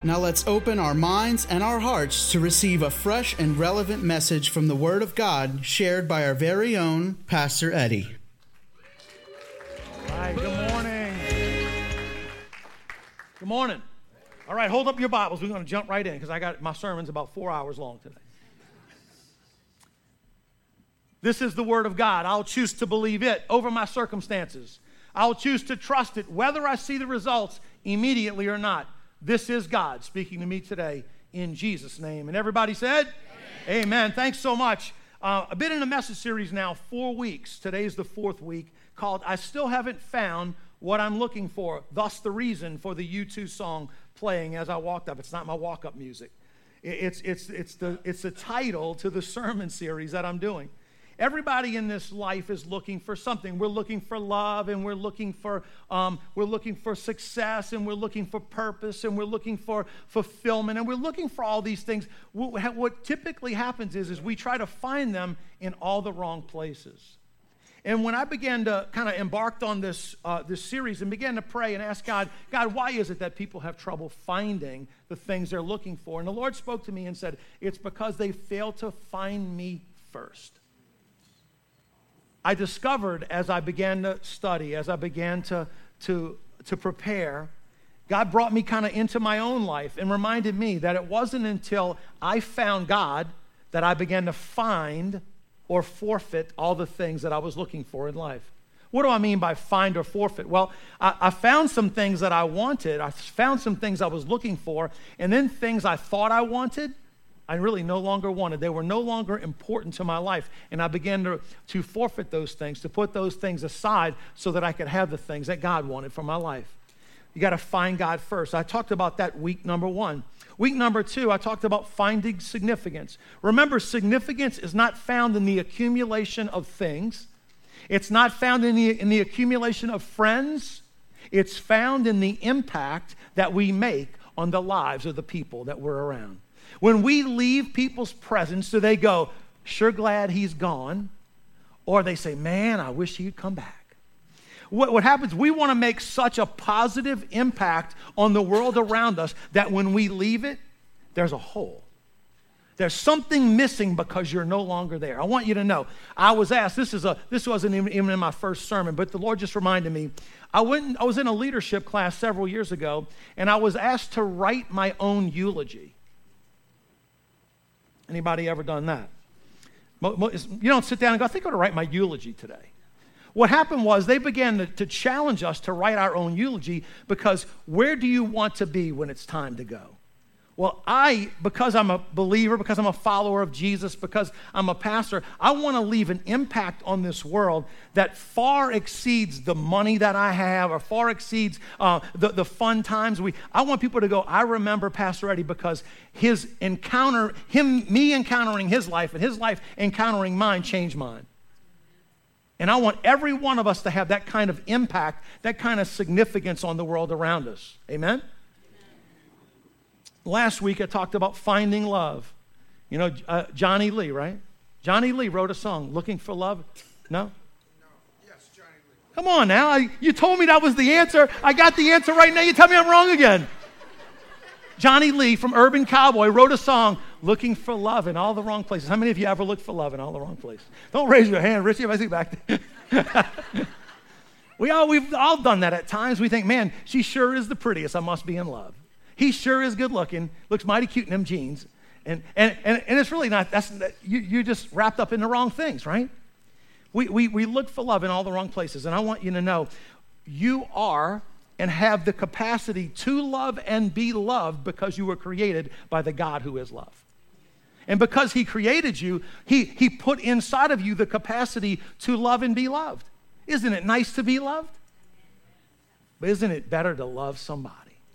Now let's open our minds and our hearts to receive a fresh and relevant message from the Word of God shared by our very own Pastor Eddie. All right, good morning. Good morning. All right, hold up your Bibles. We're going to jump right in because my sermon's about 4 hours long today. This is the Word of God. I'll choose to believe it over my circumstances. I'll choose to trust it, whether I see the results immediately or not. This is God speaking to me today in Jesus' name. And everybody said, Amen. Amen. Thanks so much. I've been in a message series now 4 weeks. Today's the 4th week, called I Still Haven't Found What I'm Looking For. Thus the reason for the U2 song playing as I walked up. It's not my walk-up music. It's the title to the sermon series that I'm doing. Everybody in this life is looking for something. We're looking for love, and we're looking for success, and we're looking for purpose, and we're looking for fulfillment, and we're looking for all these things. What typically happens is we try to find them in all the wrong places. And when I began to kind of embarked on this series and began to pray and ask God, why is it that people have trouble finding the things they're looking for? And the Lord spoke to me and said, it's because they fail to find me first. I discovered as I began to study, as I began to prepare, God brought me kind of into my own life and reminded me that it wasn't until I found God that I began to find or forfeit all the things that I was looking for in life. What do I mean by find or forfeit? Well, I found some things that I wanted. I found some things I was looking for, and then things I thought I wanted, I really no longer wanted. They were no longer important to my life. And I began to forfeit those things, to put those things aside so that I could have the things that God wanted for my life. You got to find God first. I talked about that week number 1. Week number 2, I talked about finding significance. Remember, significance is not found in the accumulation of things. It's not found in the accumulation of friends. It's found in the impact that we make on the lives of the people that we're around. When we leave people's presence, do they go, sure glad he's gone? Or they say, man, I wish he'd come back. What happens, we want to make such a positive impact on the world around us that when we leave it, there's a hole. There's something missing because you're no longer there. I want you to know, I was asked, this wasn't even in my first sermon, but the Lord just reminded me. I was in a leadership class several years ago, and I was asked to write my own eulogy. Anybody ever done that? You don't sit down and go, I think I'm going to write my eulogy today. What happened was they began to challenge us to write our own eulogy because where do you want to be when it's time to go? Well, because I'm a believer, because I'm a follower of Jesus, because I'm a pastor, I want to leave an impact on this world that far exceeds the money that I have or far exceeds the fun times. I want people to go, I remember Pastor Eddie because me encountering his life and his life encountering mine changed mine. And I want every one of us to have that kind of impact, that kind of significance on the world around us. Amen? Last week, I talked about finding love. You know, Johnny Lee, right? Johnny Lee wrote a song, Looking for Love. No? No. Yes, Johnny Lee. Come on now. You told me that was the answer. I got the answer right now. You tell me I'm wrong again. Johnny Lee from Urban Cowboy wrote a song, Looking for Love in all the wrong places. How many of you ever looked for love in all the wrong places? Don't raise your hand, Richie, if I see back there. We've all done that at times. We think, man, she sure is the prettiest. I must be in love. He sure is good looking, looks mighty cute in them jeans. And it's really not, you're just wrapped up in the wrong things, right? We look for love in all the wrong places. And I want you to know, you are and have the capacity to love and be loved because you were created by the God who is love. And because he created you, he put inside of you the capacity to love and be loved. Isn't it nice to be loved? But isn't it better to love somebody?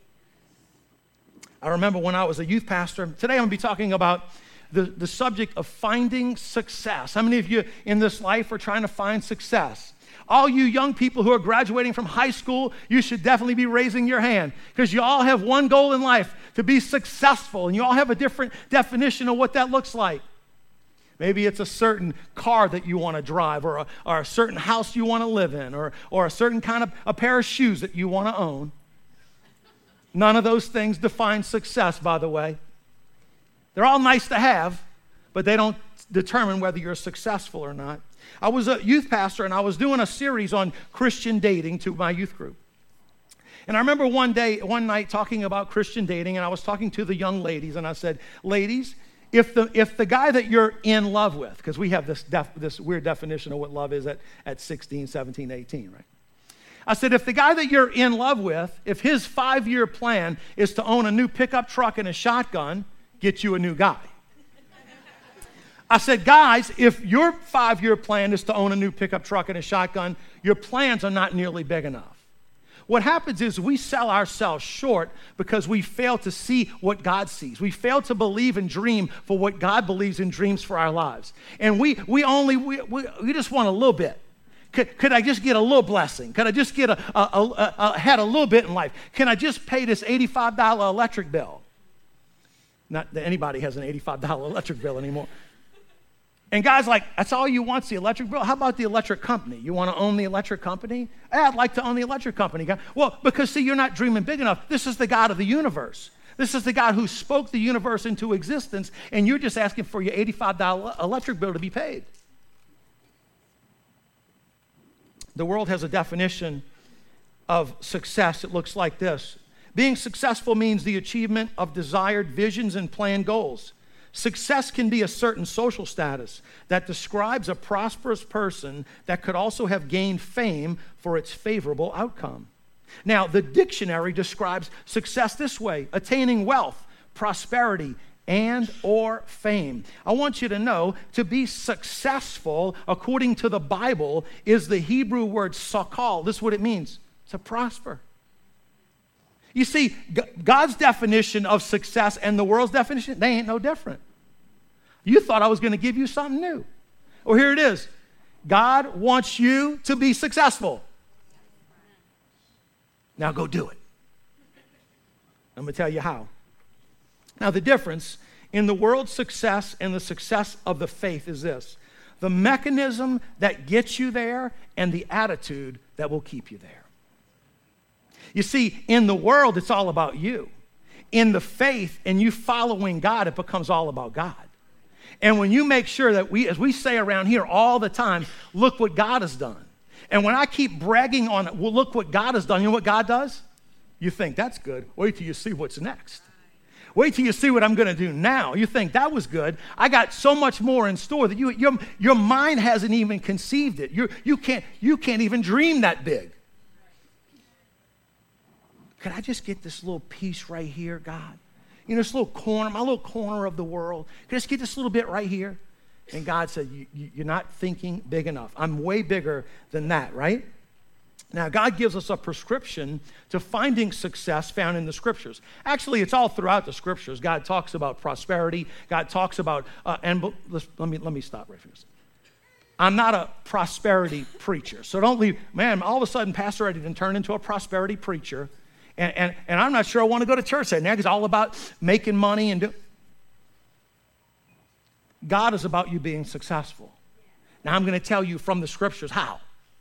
I remember when I was a youth pastor. Today I'm going to be talking about the subject of finding success. How many of you in this life are trying to find success? All you young people who are graduating from high school, you should definitely be raising your hand because you all have one goal in life, to be successful, and you all have a different definition of what that looks like. Maybe it's a certain car that you want to drive or a certain house you want to live in or a certain kind of a pair of shoes that you want to own. None of those things define success, by the way. They're all nice to have, but they don't determine whether you're successful or not. I was a youth pastor, and I was doing a series on Christian dating to my youth group. And I remember one night talking about Christian dating, and I was talking to the young ladies, and I said, ladies, if the guy that you're in love with, because we have this weird definition of what love is at 16, 17, 18, right? I said, if the guy that you're in love with, if his 5-year plan is to own a new pickup truck and a shotgun, get you a new guy. I said, guys, if your 5-year plan is to own a new pickup truck and a shotgun, your plans are not nearly big enough. What happens is we sell ourselves short because we fail to see what God sees. We fail to believe and dream for what God believes and dreams for our lives. And we just want a little bit. Could I just get a little blessing? Could I just get ahead a little bit in life? Can I just pay this $85 electric bill? Not that anybody has an $85 electric bill anymore. And guys like, that's all you want's the electric bill? How about the electric company? You want to own the electric company? I'd like to own the electric company. Well, because see, you're not dreaming big enough. This is the God of the universe. This is the God who spoke the universe into existence, and you're just asking for your $85 electric bill to be paid. The world has a definition of success. It looks like this. Being successful means the achievement of desired visions and planned goals. Success can be a certain social status that describes a prosperous person that could also have gained fame for its favorable outcome. Now, the dictionary describes success this way: attaining wealth, prosperity, and or fame. I want you to know, to be successful, according to the Bible, is the Hebrew word sakal. This is what it means: to prosper. You see, God's definition of success and the world's definition, they ain't no different. You thought I was going to give you something new. Well, here it is. God wants you to be successful. Now go do it. I'm going to tell you how. Now, the difference in the world's success and the success of the faith is this: the mechanism that gets you there and the attitude that will keep you there. You see, in the world, it's all about you. In the faith and you following God, it becomes all about God. And when you make sure that as we say around here all the time, look what God has done. And when I keep bragging on, well, look what God has done, you know what God does? You think, that's good. Wait till you see what's next. Wait till you see what I'm going to do now. You think, that was good. I got so much more in store that your mind hasn't even conceived it. You can't even dream that big. Could I just get this little piece right here, God? You know, this little corner, my little corner of the world. Could I just get this little bit right here? And God said, you're not thinking big enough. I'm way bigger than that, right? Now, God gives us a prescription to finding success found in the Scriptures. Actually, it's all throughout the Scriptures. God talks about prosperity. God talks about, let me stop right here. I'm not a prosperity preacher. So don't leave, man, all of a sudden, Pastor Eddie didn't turn into a prosperity preacher. And I'm not sure I want to go to church that night. It's all about making money and God is about you being successful. Now I'm going to tell you from the Scriptures how.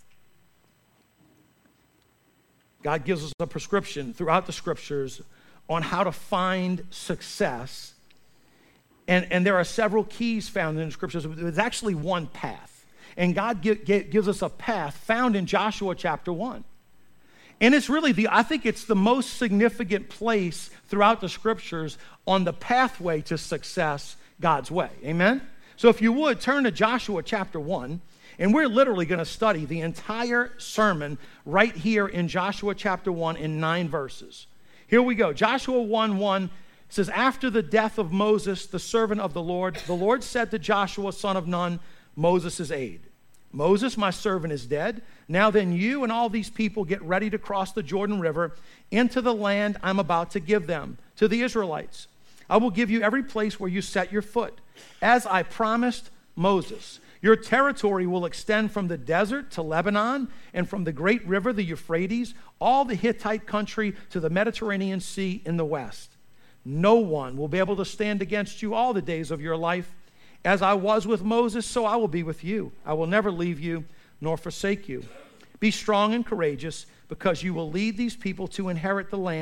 God gives us a prescription throughout the Scriptures on how to find success. And there are several keys found in the Scriptures. There's actually one path. And God gives us a path found in Joshua chapter 1. And it's really I think it's the most significant place throughout the Scriptures on the pathway to success God's way. Amen? So if you would, turn to Joshua chapter 1, and we're literally going to study the entire sermon right here in Joshua chapter 1 in 9 verses. Here we go. Joshua 1:1 says, after the death of Moses, the servant of the Lord said to Joshua, son of Nun, Moses' aide, Moses, my servant, is dead. Now then, you and all these people get ready to cross the Jordan River into the land I'm about to give them, to the Israelites. I will give you every place where you set your foot, as I promised Moses. Your territory will extend from the desert to Lebanon, and from the great river, the Euphrates, all the Hittite country to the Mediterranean Sea in the west. No one will be able to stand against you all the days of your life. As I was with Moses, so I will be with you. I will never leave you nor forsake you. Be strong and courageous, because you will lead these people to inherit the land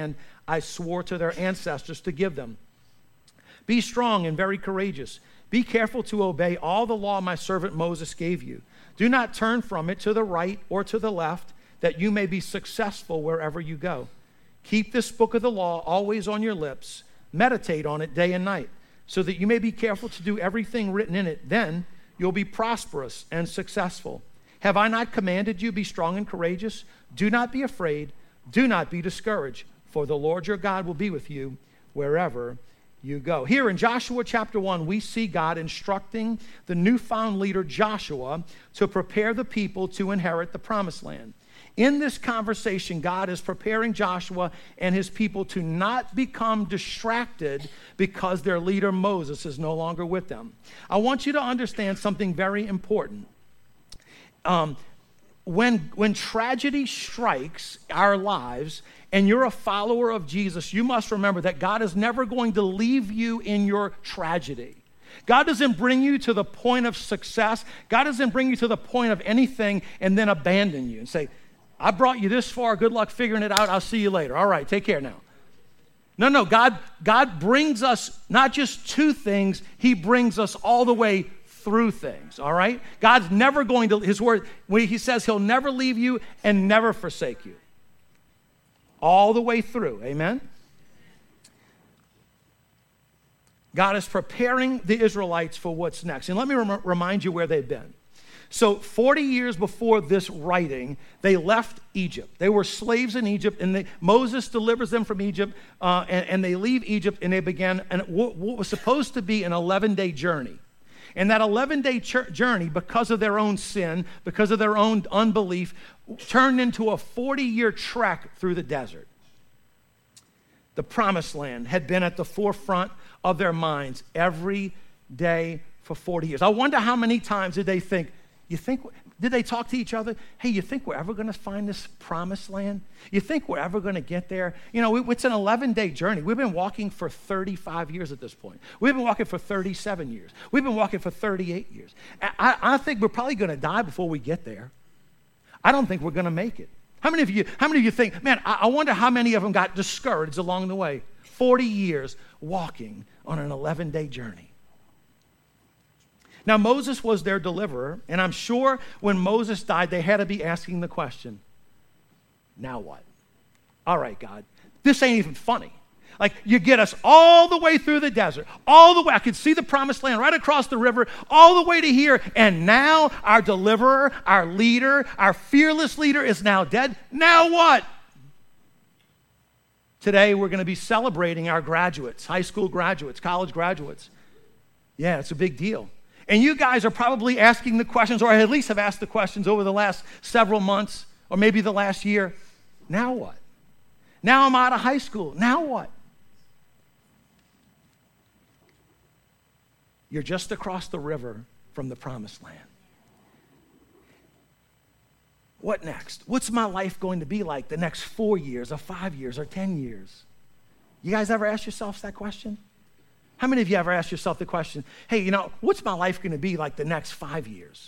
I swore to their ancestors to give them. Be strong and very courageous. Be careful to obey all the law my servant Moses gave you. Do not turn from it to the right or to the left, that you may be successful wherever you go. Keep this book of the law always on your lips. Meditate on it day and night, so that you may be careful to do everything written in it. Then you'll be prosperous and successful. Have I not commanded you, be strong and courageous? Do not be afraid. Do not be discouraged, for the Lord your God will be with you wherever you go. Here in Joshua chapter 1, we see God instructing the newfound leader Joshua to prepare the people to inherit the promised land. In this conversation, God is preparing Joshua and his people to not become distracted because their leader Moses is no longer with them. I want you to understand something very important. When tragedy strikes our lives and you're a follower of Jesus, you must remember that God is never going to leave you in your tragedy. God doesn't bring you to the point of success. God doesn't bring you to the point of anything and then abandon you and say, I brought you this far. Good luck figuring it out. I'll see you later. All right, take care now. No, God brings us not just to things, he brings us all the way through things, all right? God's never going to, his word, when he says he'll never leave you and never forsake you. All the way through, amen? God is preparing the Israelites for what's next. And let me remind you where they've been. So 40 years before this writing, they left Egypt. They were slaves in Egypt, and Moses delivers them from Egypt, and they leave Egypt, and they began what was supposed to be an 11-day journey. And that 11-day journey, because of their own sin, because of their own unbelief, turned into a 40-year trek through the desert. The promised land had been at the forefront of their minds every day for 40 years. I wonder how many times did they think, did they talk to each other? Hey, you think we're ever going to find this promised land? You think we're ever going to get there? You know, it's an 11-day journey. We've been walking for 35 years at this point. We've been walking for 37 years. We've been walking for 38 years. I think we're probably going to die before we get there. I don't think we're going to make it. How many of you think, man, I wonder how many of them got discouraged along the way? 40 years walking on an 11-day journey. Now, Moses was their deliverer, and I'm sure when Moses died, they had to be asking the question, now what? All right, God, this ain't even funny. Like, you get us all the way through the desert, all the way, I could see the promised land right across the river, all the way to here, and now our deliverer, our leader, our fearless leader is now dead. Now what? Today, we're going to be celebrating our graduates, high school graduates, college graduates. Yeah, it's a big deal. And you guys are probably asking the questions, or at least have asked the questions over the last several months, or maybe the last year. Now what? Now I'm out of high school. Now what? You're just across the river from the promised land. What next? What's my life going to be like the next 4 years, or 5 years, or 10 years? You guys ever ask yourselves that question? How many of you ever asked yourself the question, hey, you know, what's my life going to be like the next 5 years?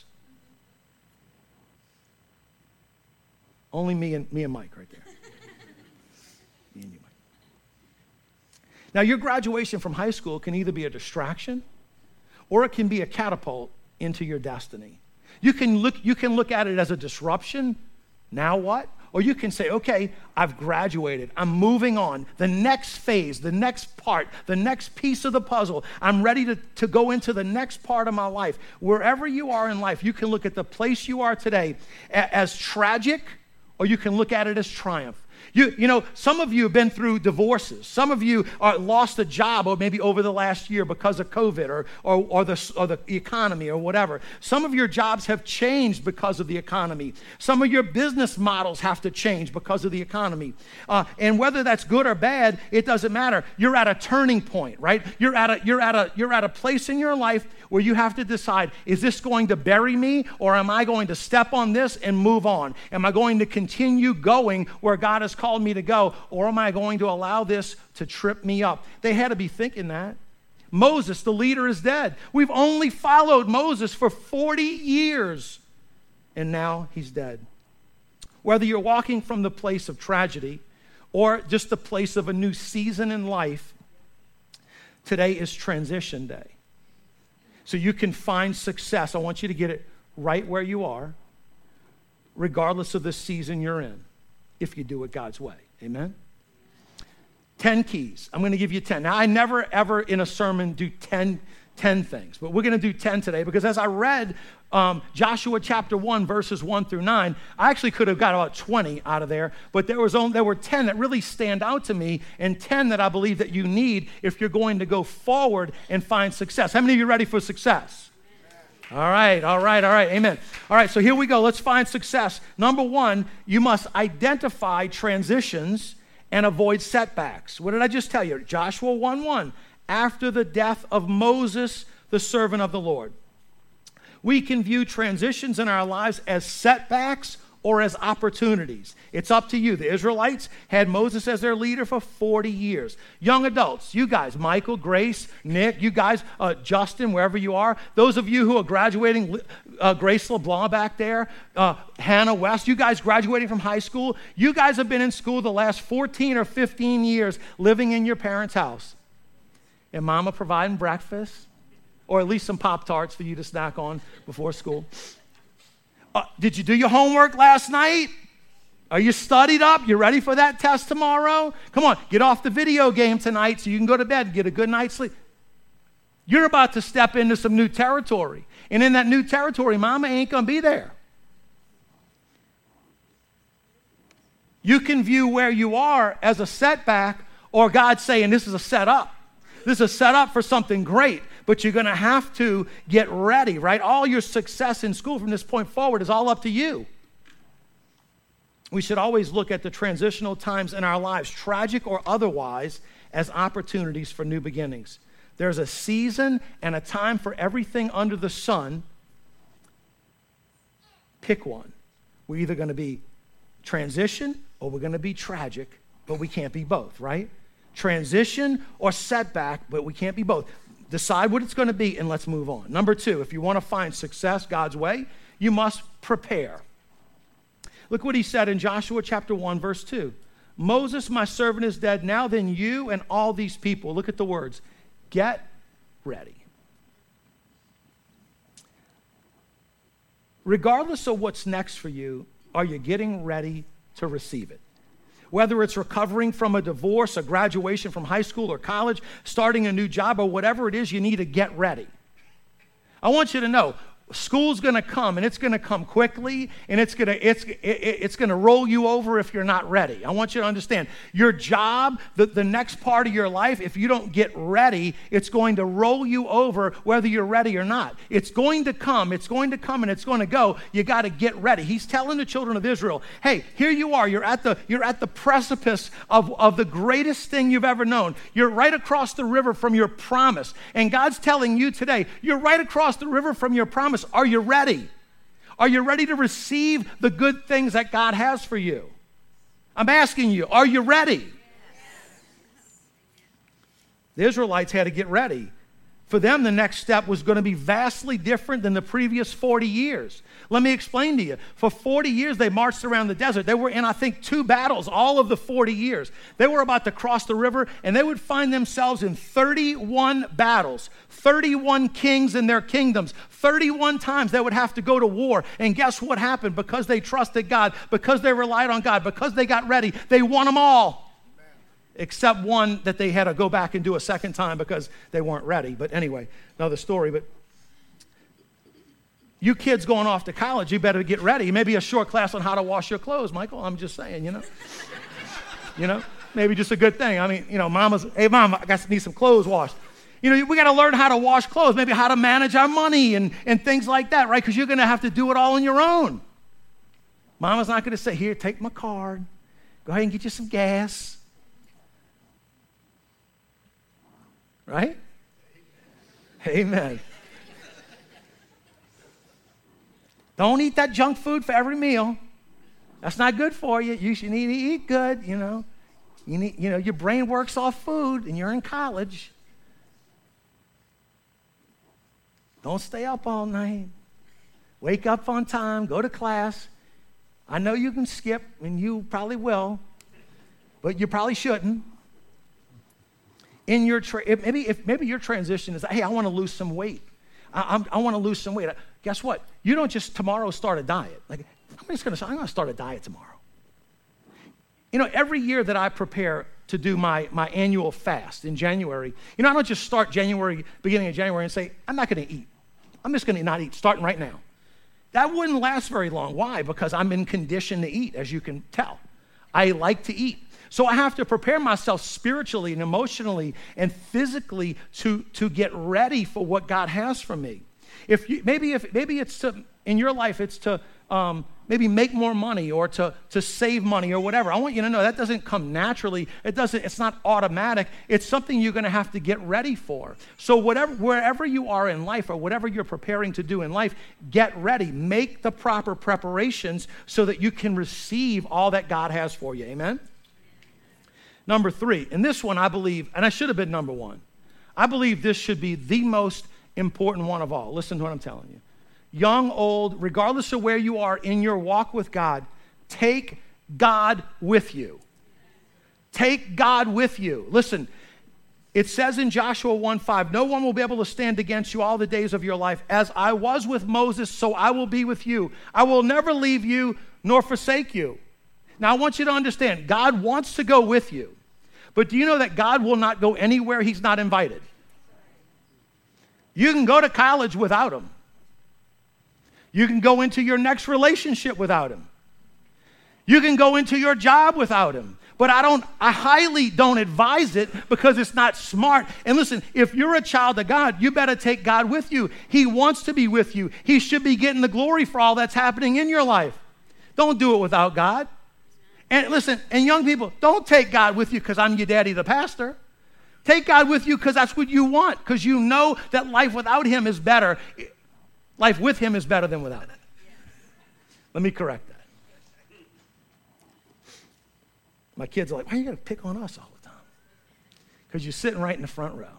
Only me and Mike right there. Me and you, Mike. Now, your graduation from high school can either be a distraction or it can be a catapult into your destiny. You can look at it as a disruption. Now what? Or you can say, okay, I've graduated. I'm moving on. The next phase, the next part, the next piece of the puzzle. I'm ready to go into the next part of my life. Wherever you are in life, you can look at the place you are today as tragic, or you can look at it as triumph. You know, some of you have been through divorces. Some of you lost a job, or maybe over the last year because of COVID or the economy or whatever. Some of your jobs have changed because of the economy. Some of your business models have to change because of the economy. And whether that's good or bad, it doesn't matter. You're at a turning point, right? You're at a place in your life where you have to decide, is this going to bury me, or am I going to step on this and move on? Am I going to continue going where God has called me to go, or am I going to allow this to trip me up? They had to be thinking that. Moses, the leader, is dead. We've only followed Moses for 40 years, and now he's dead. Whether you're walking from the place of tragedy or just the place of a new season in life, today is transition day. So you can find success. I want you to get it right where you are, regardless of the season you're in, if you do it God's way. Amen? 10 keys. I'm going to give you 10. Now, I never, ever in a sermon do 10 things, but we're going to do 10 today because as I read Joshua chapter 1, verses 1 through 9, I actually could have got about 20 out of there, but there were 10 that really stand out to me and 10 that I believe that you need if you're going to go forward and find success. How many of you are ready for success? All right. Amen. All right, so here we go. Let's find success. Number one, you must identify transitions and avoid setbacks. What did I just tell you? Joshua 1:1, after the death of Moses, the servant of the Lord. We can view transitions in our lives as setbacks or as opportunities. It's up to you. The Israelites had Moses as their leader for 40 years. Young adults, you guys, Michael, Grace, Nick, you guys, Justin, wherever you are, those of you who are graduating, Grace LeBlanc back there, Hannah West, you guys graduating from high school, you guys have been in school the last 14 or 15 years living in your parents' house. And mama providing breakfast, or at least some Pop-Tarts for you to snack on before school. Did you do your homework last night? Are you studied up? You ready for that test tomorrow? Come on, get off the video game tonight so you can go to bed and get a good night's sleep. You're about to step into some new territory. And in that new territory, mama ain't going to be there. You can view where you are as a setback or God saying this is a setup. This is a setup for something great, but you're going to have to get ready, right? All your success in school from this point forward is all up to you. We should always look at the transitional times in our lives, tragic or otherwise, as opportunities for new beginnings. There's a season and a time for everything under the sun. Pick one. We're either going to be transition or we're going to be tragic, but we can't be both, right? Transition or setback, but we can't be both. Decide what it's going to be and let's move on. Number two, if you want to find success God's way, you must prepare. Look what he said in Joshua chapter 1, verse 2. Moses, my servant, is dead. Now then you and all these people, look at the words, get ready. Regardless of what's next for you, are you getting ready to receive it? Whether it's recovering from a divorce, a graduation from high school or college, starting a new job, or whatever it is, you need to get ready. I want you to know, school's going to come, and it's going to come quickly, and it's going to roll you over if you're not ready. I want you to understand, your job, the next part of your life, if you don't get ready, it's going to roll you over whether you're ready or not. It's going to come, and it's going to go. You got to get ready. He's telling the children of Israel, hey, here you are. You're at the precipice of the greatest thing you've ever known. You're right across the river from your promise. And God's telling you today, you're right across the river from your promise. Are you ready? Are you ready to receive the good things that God has for you? I'm asking you, are you ready? The Israelites had to get ready. For them, the next step was going to be vastly different than the previous 40 years. Let me explain to you. For 40 years, they marched around the desert. They were in, I think, 2 battles all of the 40 years. They were about to cross the river, and they would find themselves in 31 battles, 31 kings in their kingdoms. 31 times they would have to go to war. And guess what happened? Because they trusted God, because they relied on God, because they got ready, they won them all. Except one that they had to go back and do a second time because they weren't ready. But anyway, another story. But you kids going off to college, you better get ready. Maybe a short class on how to wash your clothes, Michael. I'm just saying, maybe just a good thing. I mean, mama's, hey, mom, I need some clothes washed. We got to learn how to wash clothes, maybe how to manage our money and things like that, right? Because you're going to have to do it all on your own. Mama's not going to say, here, take my card. Go ahead and get you some gas. Right? Amen. Don't eat that junk food for every meal. That's not good for you. You should need to eat good, You need, your brain works off food and you're in college. Don't stay up all night. Wake up on time, go to class. I know you can skip, and you probably will. but you probably shouldn't. In your maybe your transition is, hey, I want to lose some weight. I want to lose some weight. Guess what? You don't just tomorrow start a diet. Like, I'm going to start a diet tomorrow. You know, every year that I prepare to do my annual fast in January, I don't just start beginning of January and say, I'm not going to eat. I'm just going to not eat, starting right now. That wouldn't last very long. Why? Because I'm in condition to eat, as you can tell. I like to eat. So I have to prepare myself spiritually and emotionally and physically to get ready for what God has for me. Maybe it's in your life, it's to maybe make more money or to save money or whatever. I want you to know that doesn't come naturally. It's not automatic. It's something you're going to have to get ready for. So wherever you are in life or whatever you're preparing to do in life, get ready. Make the proper preparations so that you can receive all that God has for you. Amen? Number 3, and this one I believe, and I should have been number 1. I believe this should be the most important one of all. Listen to what I'm telling you. Young, old, regardless of where you are in your walk with God, take God with you. Take God with you. Listen, it says in Joshua 1:5, no one will be able to stand against you all the days of your life. As I was with Moses, so I will be with you. I will never leave you nor forsake you. Now, I want you to understand, God wants to go with you. But do you know that God will not go anywhere he's not invited? You can go to college without him. You can go into your next relationship without him. You can go into your job without him. But I highly don't advise it because it's not smart. And listen, if you're a child of God, you better take God with you. He wants to be with you. He should be getting the glory for all that's happening in your life. Don't do it without God. And listen, and young people, don't take God with you because I'm your daddy, the pastor. Take God with you because that's what you want, because you know that life without him is better. Life with him is better than without him. Let me correct that. My kids are like, why are you going to pick on us all the time? Because you're sitting right in the front row.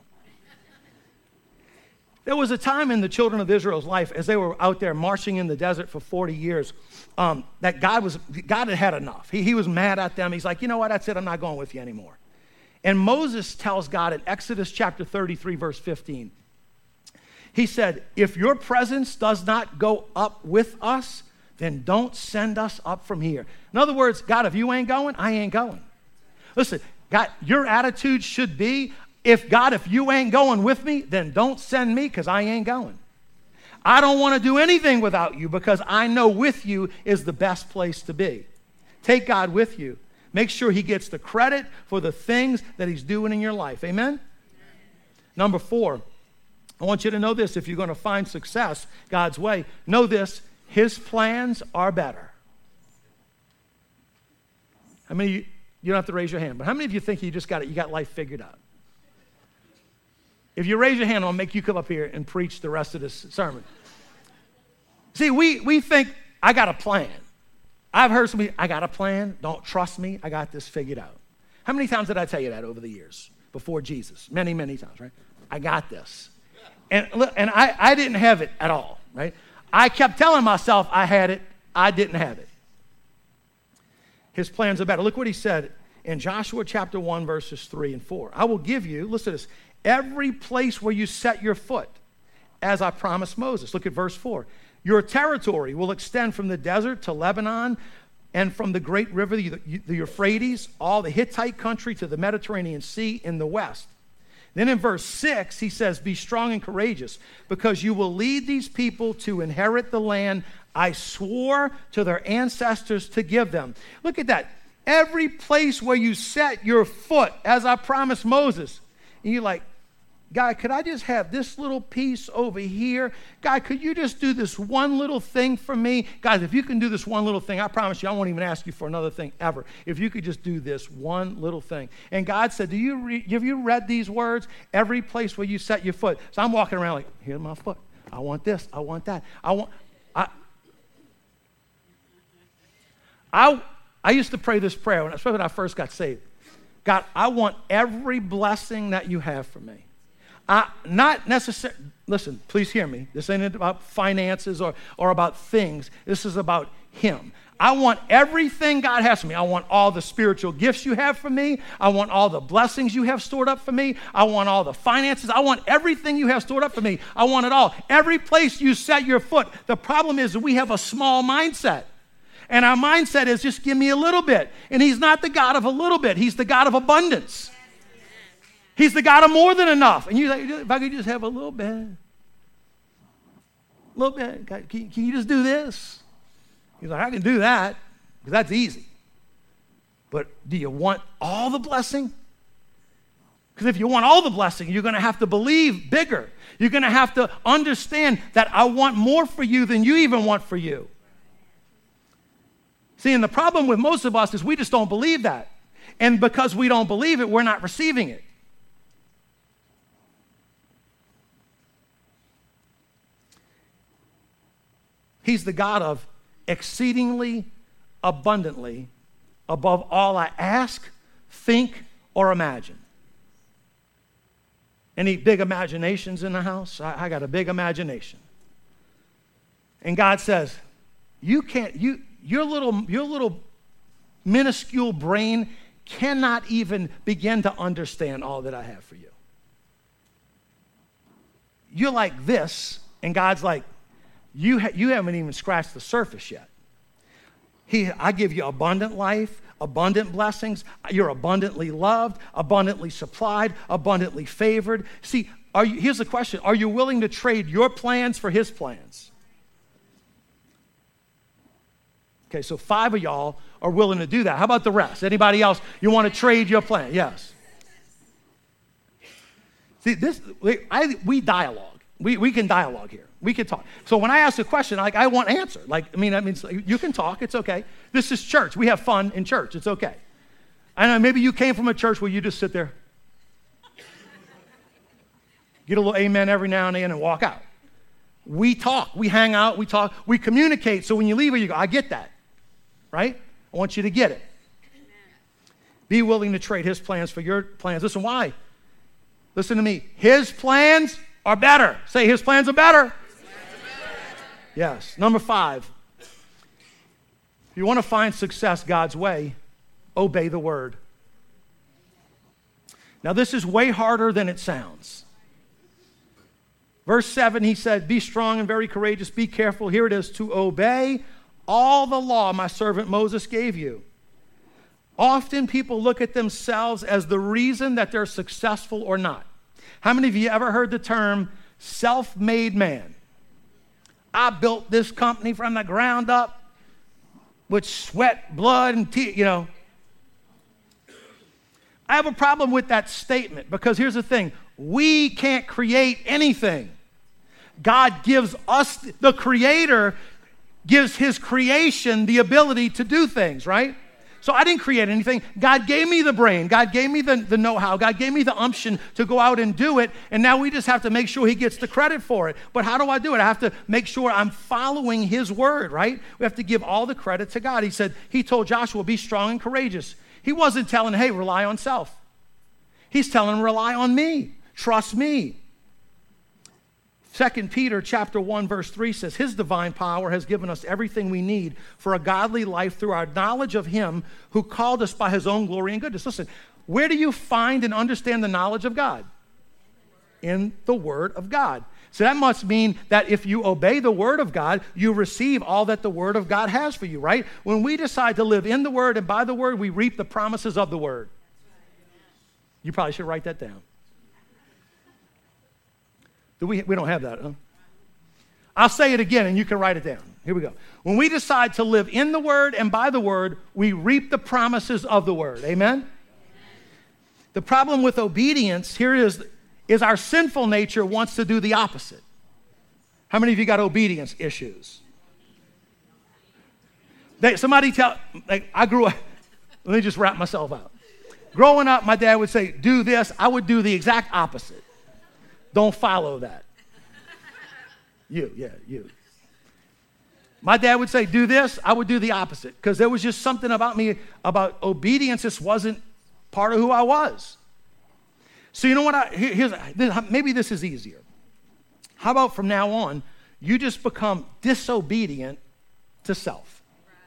There was a time in the children of Israel's life as they were out there marching in the desert for 40 years that God had enough. He was mad at them. He's like, you know what, that's it, I'm not going with you anymore. And Moses tells God in Exodus chapter 33, verse 15, he said, if your presence does not go up with us, then don't send us up from here. In other words, God, if you ain't going, I ain't going. Listen, God, your attitude should be, if you ain't going with me, then don't send me because I ain't going. I don't want to do anything without you because I know with you is the best place to be. Take God with you. Make sure he gets the credit for the things that he's doing in your life. Amen? Number 4, I want you to know this. If you're going to find success God's way, know this. His plans are better. How many of you don't have to raise your hand, but how many of you think you got life figured out? If you raise your hand, I'll make you come up here and preach the rest of this sermon. See, we think, I got a plan. I've heard somebody, I got a plan. Don't trust me. I got this figured out. How many times did I tell you that over the years before Jesus? Many, many times, right? I got this. And I didn't have it at all, right? I kept telling myself I had it. I didn't have it. His plans are better. Look what he said in Joshua chapter 1, verses 3 and 4. I will give you, listen to this, every place where you set your foot, as I promised Moses. Look at verse 4. Your territory will extend from the desert to Lebanon and from the great river, the Euphrates, all the Hittite country to the Mediterranean Sea in the west. Then in verse 6, he says, be strong and courageous because you will lead these people to inherit the land I swore to their ancestors to give them. Look at that. Every place where you set your foot, as I promised Moses. And you're like, God, could I just have this little piece over here? God, could you just do this one little thing for me? Guys, if you can do this one little thing, I promise you, I won't even ask you for another thing ever. If you could just do this one little thing. And God said, have you read these words? Every place where you set your foot. So I'm walking around like, here's my foot. I want this. I want that. I used to pray this prayer, especially when I first got saved. God, I want every blessing that you have for me. Not necessarily, listen, please hear me. This ain't about finances or about things. This is about him. I want everything God has for me. I want all the spiritual gifts you have for me. I want all the blessings you have stored up for me. I want all the finances. I want everything you have stored up for me. I want it all. Every place you set your foot. The problem is that we have a small mindset. And our mindset is just give me a little bit. And he's not the God of a little bit. He's the God of abundance. He's the God of more than enough. And you're like, if I could just have a little bit. A little bit. God, can you just do this? He's like, I can do that, because that's easy. But do you want all the blessing? Because if you want all the blessing, you're going to have to believe bigger. You're going to have to understand that I want more for you than you even want for you. See, and the problem with most of us is we just don't believe that. And because we don't believe it, we're not receiving it. He's the God of exceedingly abundantly above all I ask, think, or imagine. Any big imaginations in the house? I got a big imagination. And God says, you can't, your little minuscule brain cannot even begin to understand all that I have for you. You're like this, and God's like, you haven't even scratched the surface yet. I give you abundant life, abundant blessings. You're abundantly loved, abundantly supplied, abundantly favored. See, here's the question. Are you willing to trade your plans for his plans? Okay, so 5 of y'all are willing to do that. How about the rest? Anybody else, you want to trade your plan? Yes. See, we dialogue. We can dialogue here. We can talk. So when I ask a question, I want an answer. You can talk. It's okay. This is church. We have fun in church. It's okay. I know maybe you came from a church where you just sit there, get a little amen every now and then, and walk out. We talk. We hang out. We talk. We communicate. So when you leave, you go, I get that. Right? I want you to get it. Amen. Be willing to trade his plans for your plans. Listen, why? Listen to me. His plans are better. Say, his plans are better. Yes. Number 5. If you want to find success God's way, obey the word. Now, this is way harder than it sounds. Verse 7, he said, be strong and very courageous. Be careful. Here it is, to obey all the law my servant Moses gave you. Often people look at themselves as the reason that they're successful or not. How many of you ever heard the term self-made man? I built this company from the ground up with sweat, blood, and tears, I have a problem with that statement because here's the thing. We can't create anything. God gives us, the Creator gives his creation the ability to do things, right? So I didn't create anything. God gave me the brain. God gave me the know-how. God gave me the umption to go out and do it. And now we just have to make sure he gets the credit for it. But how do I do it? I have to make sure I'm following his word, right? We have to give all the credit to God. He told Joshua, be strong and courageous. He wasn't telling, hey, rely on self. He's telling him, rely on me. Trust me. 2 Peter chapter 1, verse 3 says, his divine power has given us everything we need for a godly life through our knowledge of him who called us by his own glory and goodness. Listen, where do you find and understand the knowledge of God? In the word of God. So that must mean that if you obey the word of God, you receive all that the word of God has for you, right? When we decide to live in the word and by the word, we reap the promises of the word. You probably should write that down. We don't have that, huh? I'll say it again and you can write it down. Here we go. When we decide to live in the word and by the word, we reap the promises of the word. Amen? The problem with obedience here is our sinful nature wants to do the opposite. How many of you got obedience issues? I grew up, let me just wrap myself out. Growing up, my dad would say, do this. I would do the exact opposite. Don't follow that. You. My dad would say, do this. I would do the opposite because there was just something about me, about obedience. This wasn't part of who I was. So you know what? Maybe this is easier. How about from now on, you just become disobedient to self?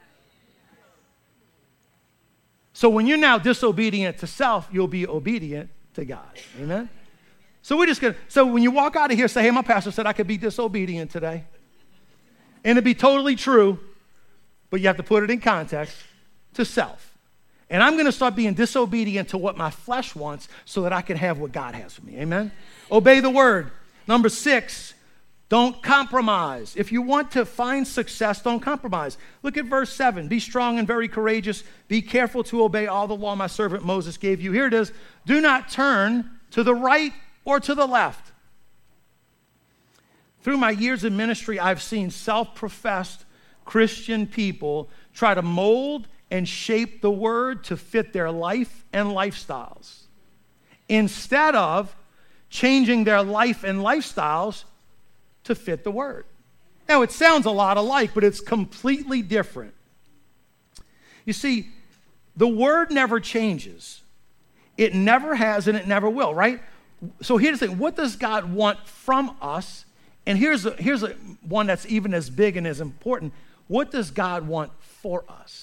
So when you're now disobedient to self, you'll be obedient to God. Amen? So when you walk out of here, say, hey, my pastor said I could be disobedient today. And it'd be totally true, but you have to put it in context to self. And I'm going to start being disobedient to what my flesh wants so that I can have what God has for me. Amen? Obey the word. Number 6, don't compromise. If you want to find success, don't compromise. Look at verse 7. Be strong and very courageous. Be careful to obey all the law my servant Moses gave you. Here it is. Do not turn to the right or to the left. Through my years in ministry, I've seen self-professed Christian people try to mold and shape the word to fit their life and lifestyles, instead of changing their life and lifestyles to fit the word. Now, it sounds a lot alike, but it's completely different. You see, the word never changes. It never has and it never will, right? So here's the thing. What does God want from us? And here's one that's even as big and as important. What does God want for us?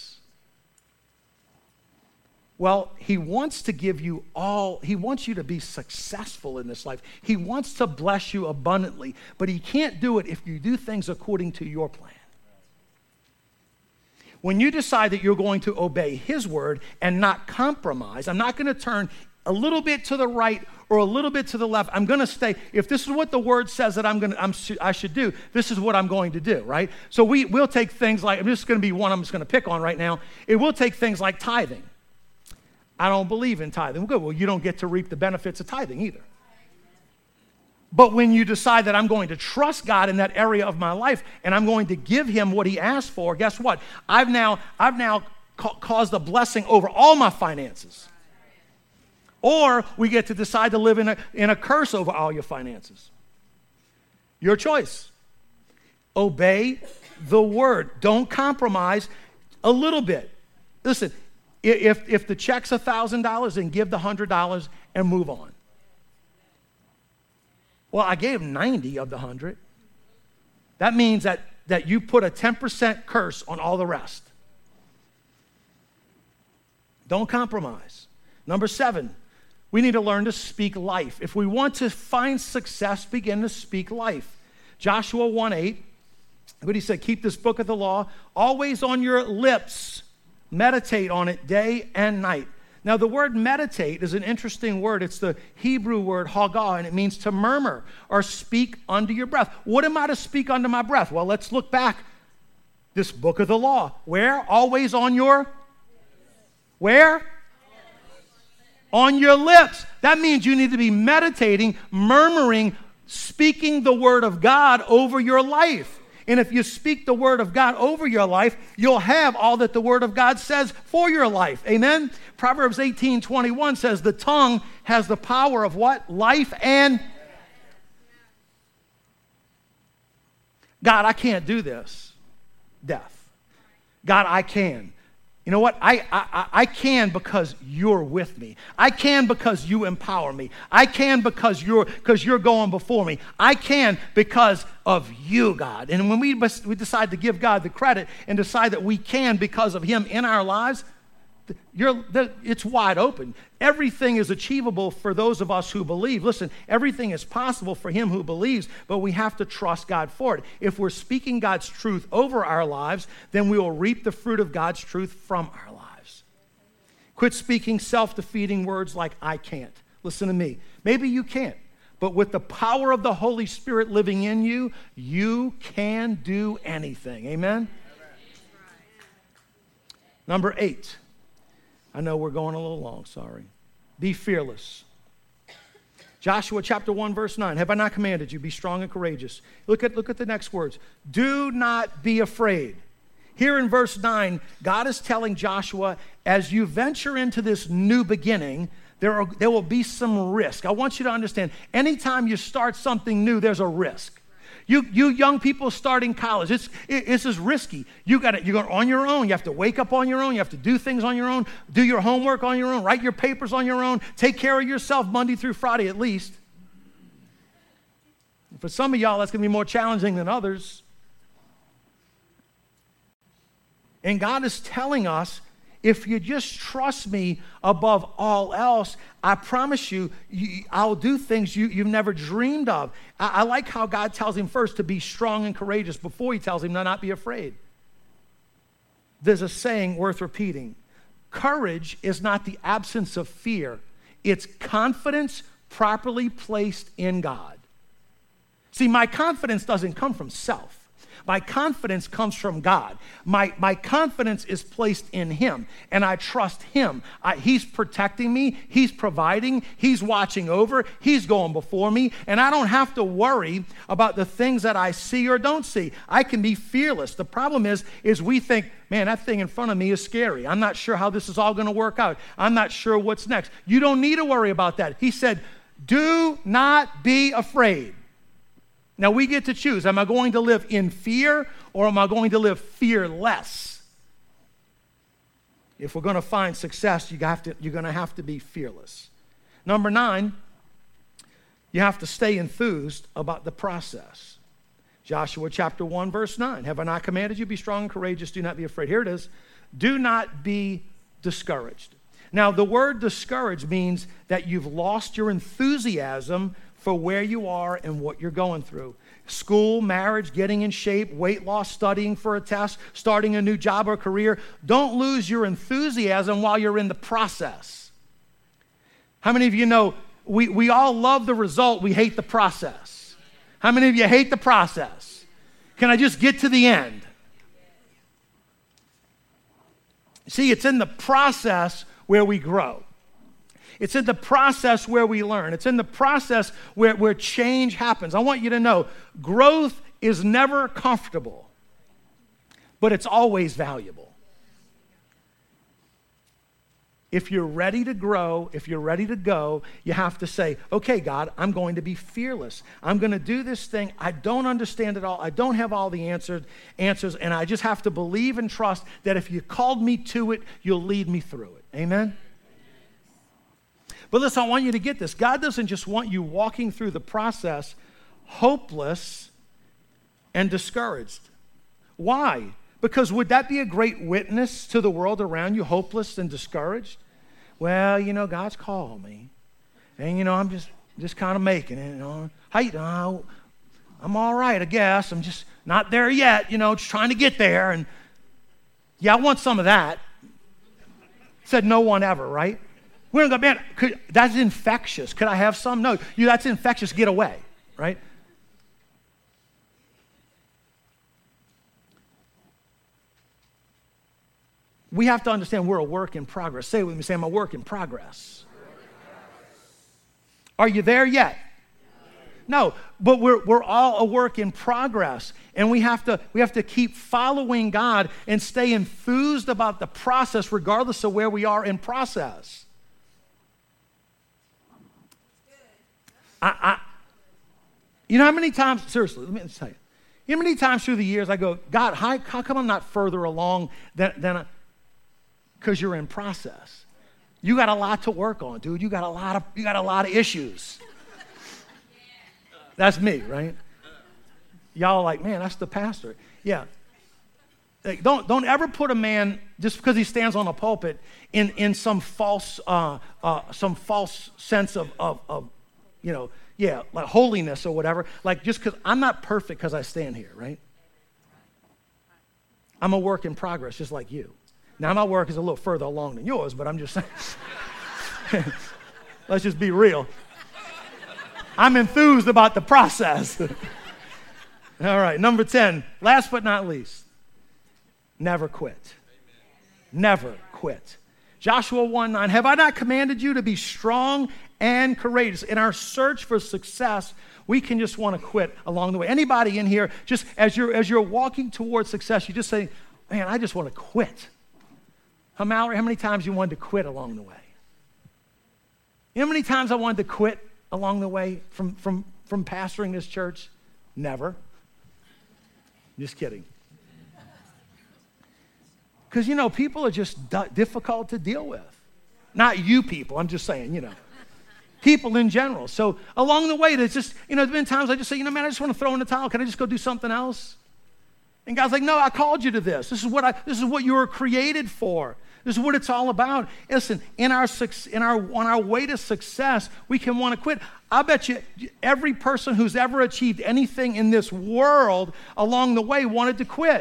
Well, he wants to give you all, he wants you to be successful in this life. He wants to bless you abundantly, but he can't do it if you do things according to your plan. When you decide that you're going to obey his word and not compromise, I'm not going to turn a little bit to the right or a little bit to the left. I'm going to stay, if this is what the word says that I should do, this is what I'm going to do, right? So we'll take things like, this is going to be one I'm just going to pick on right now. It will take things like tithing. I don't believe in tithing. Good. Well, you don't get to reap the benefits of tithing either. But when you decide that I'm going to trust God in that area of my life and I'm going to give him what he asked for, guess what? I've now caused a blessing over all my finances. Or we get to decide to live in a curse over all your finances. Your choice. Obey the word. Don't compromise a little bit. Listen, if the check's $1,000, then give the $100 and move on. Well, I gave 90 of the 100. That means that you put a 10% curse on all the rest. Don't compromise. Number 7, we need to learn to speak life. If we want to find success, begin to speak life. Joshua 1:8, what he said, keep this book of the law always on your lips. Meditate on it day and night. Now, the word meditate is an interesting word. It's the Hebrew word hagah, and it means to murmur or speak under your breath. What am I to speak under my breath? Well, let's look back. This book of the law. Where? Always on your? Where? On your lips. That means you need to be meditating, murmuring, speaking the word of God over your life. And if you speak the word of God over your life, you'll have all that the word of God says for your life. Amen? Proverbs 18:21 says the tongue has the power of what? Life and God, I can't do this. Death. God, I can. You know what? I can because you're with me. I can because you empower me. I can because you're going before me. I can because of you, God. And when we decide to give God the credit and decide that we can because of him in our lives, it's wide open. Everything is achievable for those of us who believe. Listen, everything is possible for him who believes, but we have to trust God for it. If we're speaking God's truth over our lives, then we will reap the fruit of God's truth from our lives. Quit speaking self-defeating words like, I can't. Listen to me. Maybe you can't, but with the power of the Holy Spirit living in you, you can do anything. Amen? Number 8. I know we're going a little long, sorry. Be fearless. Joshua chapter 1, verse 9. Have I not commanded you? Be strong and courageous. Look at the next words. Do not be afraid. Here in verse 9, God is telling Joshua, as you venture into this new beginning, there will be some risk. I want you to understand, anytime you start something new, there's a risk. You young people starting college, this is risky. You're on your own. You have to wake up on your own. You have to do things on your own, do your homework on your own, write your papers on your own, take care of yourself Monday through Friday at least. For some of y'all, that's going to be more challenging than others. And God is telling us, if you just trust me above all else, I promise you, I'll do things you've never dreamed of. I like how God tells him first to be strong and courageous before he tells him to not be afraid. There's a saying worth repeating. Courage is not the absence of fear. It's confidence properly placed in God. See, my confidence doesn't come from self. My confidence comes from God. My confidence is placed in him, and I trust him. He's protecting me. He's providing. He's watching over. He's going before me, and I don't have to worry about the things that I see or don't see. I can be fearless. The problem is we think, man, that thing in front of me is scary. I'm not sure how this is all going to work out. I'm not sure what's next. You don't need to worry about that. He said, do not be afraid. Now, we get to choose. Am I going to live in fear or am I going to live fearless? If we're going to find success, you're going to have to be fearless. Number 9, you have to stay enthused about the process. Joshua chapter 1, verse 9. Have I not commanded you, be strong and courageous, do not be afraid. Here it is. Do not be discouraged. Now, the word discouraged means that you've lost your enthusiasm for where you are and what you're going through. School, marriage, getting in shape, weight loss, studying for a test, starting a new job or career. Don't lose your enthusiasm while you're in the process. How many of you know we all love the result, we hate the process? How many of you hate the process? Can I just get to the end? See, it's in the process where we grow. It's in the process where we learn. It's in the process where change happens. I want you to know, growth is never comfortable, but it's always valuable. If you're ready to grow, if you're ready to go, you have to say, okay, God, I'm going to be fearless. I'm going to do this thing. I don't understand it all. I don't have all the answers, and I just have to believe and trust that if you called me to it, you'll lead me through it. Amen? But listen, I want you to get this. God doesn't just want you walking through the process hopeless and discouraged. Why? Because would that be a great witness to the world around you, hopeless and discouraged? Well, God's called me. And, I'm just kind of making it. I'm all right, I guess. I'm just not there yet, just trying to get there. And yeah, I want some of that. Said no one ever, right? We don't go, man, that's infectious. Could I have some? No, that's infectious. Get away, right? We have to understand we're a work in progress. Say it with me. Say, I'm a work in progress. Are you there yet? No, but we're all a work in progress, and we have to keep following God and stay enthused about the process, regardless of where we are in process. You know how many times, seriously, let me tell you, how many times through the years I go, God, how come I'm not further along than because you're in process? You got a lot to work on, dude. You got a lot of issues. That's me, right? Y'all are like, man, that's the pastor. Yeah. Like, don't ever put a man, just because he stands on a pulpit, in some false sense of like holiness or whatever. Like, just because I'm not perfect because I stand here, right? I'm a work in progress, just like you. Now, my work is a little further along than yours, but I'm just saying. Let's just be real. I'm enthused about the process. All right, number 10, last but not least, never quit. Never quit. Joshua 1:9, have I not commanded you to be strong and courageous? In our search for success, we can just want to quit along the way. Anybody in here, just as you're walking towards success, you just say, man, I just want to quit. Mallory, how many times you wanted to quit along the way? You know how many times I wanted to quit along the way from pastoring this church? Never. Just kidding. Because, people are just difficult to deal with. Not you people, I'm just saying, people in general. So along the way, there's just, there's been times I just say, man, I just want to throw in the towel. Can I just go do something else? And God's like, no, I called you to this. This is what you were created for. This is what it's all about. Listen, on our way to success, we can want to quit. I bet you every person who's ever achieved anything in this world along the way wanted to quit.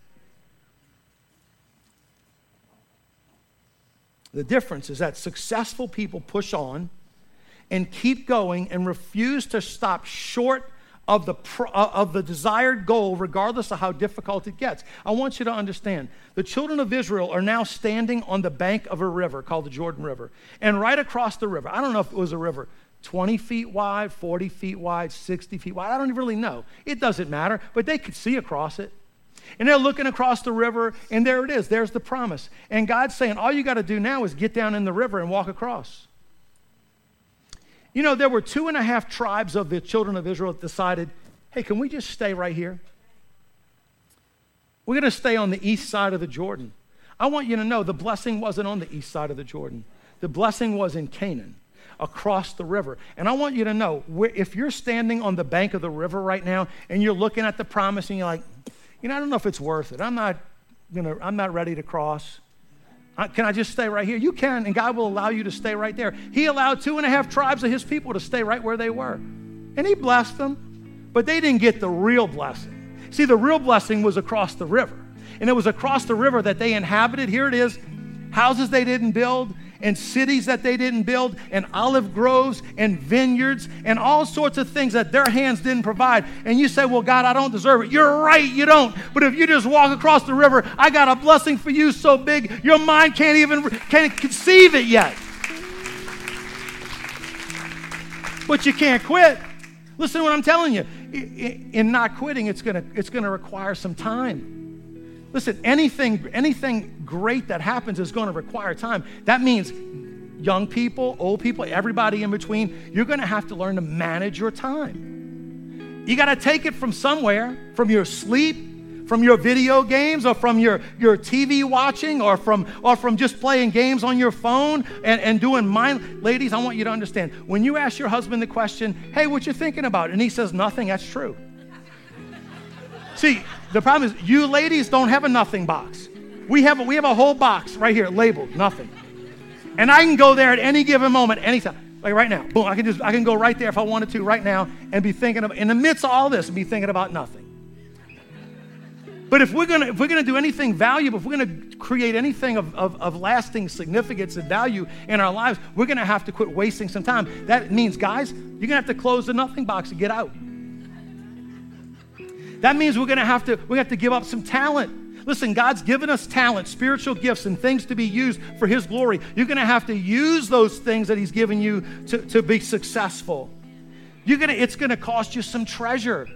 The difference is that successful people push on and keep going and refuse to stop short of the desired goal, regardless of how difficult it gets. I want you to understand, the children of Israel are now standing on the bank of a river called the Jordan River. And right across the river, I don't know if it was a river 20 feet wide, 40 feet wide, 60 feet wide. I don't really know. It doesn't matter, but they could see across it. And they're looking across the river, and there it is. There's the promise. And God's saying, all you got to do now is get down in the river and walk across. There were 2.5 tribes of the children of Israel that decided, hey, can we just stay right here? We're going to stay on the east side of the Jordan. I want you to know the blessing wasn't on the east side of the Jordan. The blessing was in Canaan, across the river. And I want you to know, if you're standing on the bank of the river right now and you're looking at the promise and you're like, I don't know if it's worth it. I'm not ready to cross. Can I just stay right here? You can, and God will allow you to stay right there. He allowed 2.5 tribes of his people to stay right where they were. And he blessed them, but they didn't get the real blessing. See, the real blessing was across the river. And it was across the river that they inhabited. Here it is, houses they didn't build, and cities that they didn't build, and olive groves and vineyards and all sorts of things that their hands didn't provide. And you say, well, God, I don't deserve it. You're right, you don't. But if you just walk across the river, I got a blessing for you so big, your mind can't conceive it yet. But you can't quit. Listen to what I'm telling you. In not quitting, it's gonna require some time. Listen, anything great that happens is going to require time. That means young people, old people, everybody in between, you're going to have to learn to manage your time. You got to take it from somewhere, from your sleep, from your video games, or from your TV watching, or from just playing games on your phone and doing mind. Ladies, I want you to understand, when you ask your husband the question, hey, what you thinking about? And he says nothing, that's true. See, the problem is you ladies don't have a nothing box. We have a whole box right here labeled nothing. And I can go there at any given moment, anytime. Like right now, boom, I can go right there if I wanted to right now and be thinking of, in the midst of all this, be thinking about nothing. But if we're gonna do anything valuable, if we're gonna create anything of lasting significance and value in our lives, we're gonna have to quit wasting some time. That means, guys, you're gonna have to close the nothing box and get out. That means we have to give up some talent. Listen, God's given us talent, spiritual gifts, and things to be used for His glory. You're going to have to use those things that He's given you to be successful. It's going to cost you some treasure.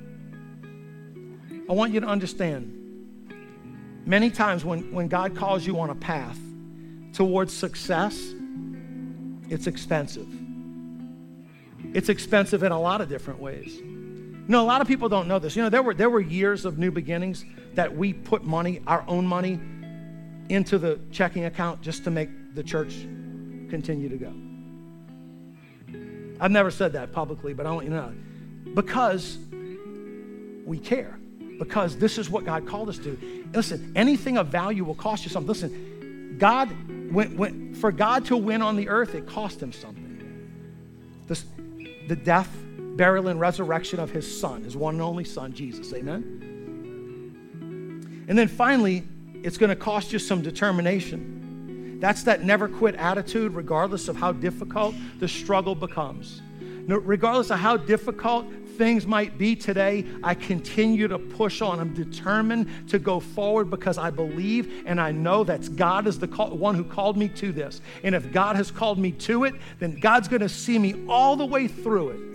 I want you to understand, many times when God calls you on a path towards success, it's expensive. It's expensive in a lot of different ways. A lot of people don't know this. There were years of New Beginnings that we put money, our own money, into the checking account just to make the church continue to go. I've never said that publicly, but I want you to know. Because we care. Because this is what God called us to. Listen, anything of value will cost you something. Listen, for God to win on the earth, it cost Him something. The death, burial, and resurrection of His Son, His one and only Son, Jesus. Amen? And then finally, it's going to cost you some determination. That's that never quit attitude, regardless of how difficult the struggle becomes. Regardless of how difficult things might be today, I continue to push on. I'm determined to go forward because I believe and I know that God is the one who called me to this. And if God has called me to it, then God's going to see me all the way through it.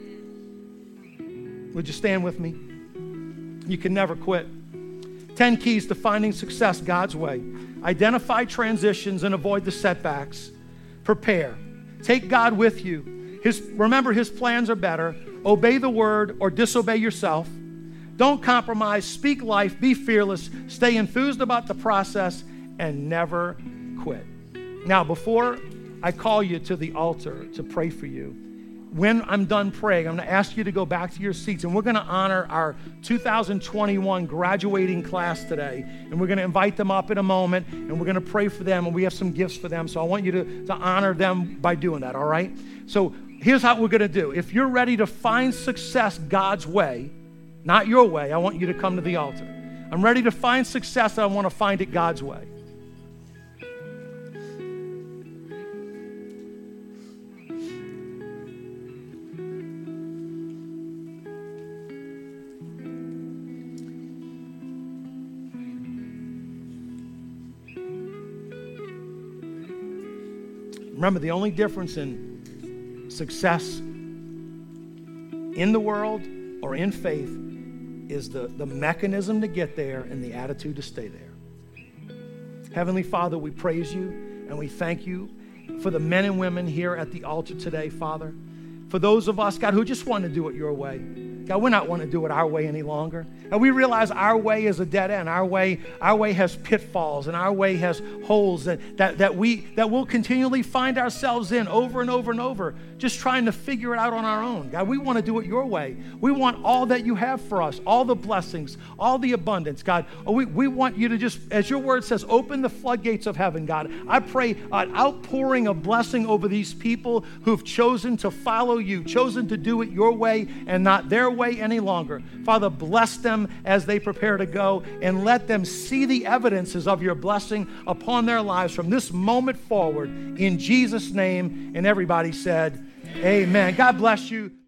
Would you stand with me? You can never quit. 10 keys to finding success God's way. Identify transitions and avoid the setbacks. Prepare. Take God with you. Remember, His plans are better. Obey the word or disobey yourself. Don't compromise. Speak life. Be fearless. Stay enthused about the process and never quit. Now, before I call you to the altar to pray for you, when I'm done praying, I'm going to ask you to go back to your seats, and we're going to honor our 2021 graduating class today. And we're going to invite them up in a moment, and we're going to pray for them, and we have some gifts for them. So I want you to honor them by doing that, all right? So here's how we're going to do. If you're ready to find success God's way, not your way, I want you to come to the altar. I'm ready to find success, and I want to find it God's way. Remember, the only difference in success in the world or in faith is the mechanism to get there and the attitude to stay there. Heavenly Father, we praise you and we thank you for the men and women here at the altar today, Father. For those of us, God, who just want to do it your way. God, we're not wanting to do it our way any longer. And we realize our way is a dead end. Our way has pitfalls, and our way has holes that we'll continually find ourselves in over and over and over, just trying to figure it out on our own. God, we want to do it your way. We want all that you have for us, all the blessings, all the abundance. God, we want you to just, as your word says, open the floodgates of heaven, God. I pray an outpouring of blessing over these people who've chosen to follow you, chosen to do it your way and not their way any longer. Father, bless them as they prepare to go, and let them see the evidences of your blessing upon their lives from this moment forward. In Jesus' name, and everybody said, amen. God bless you.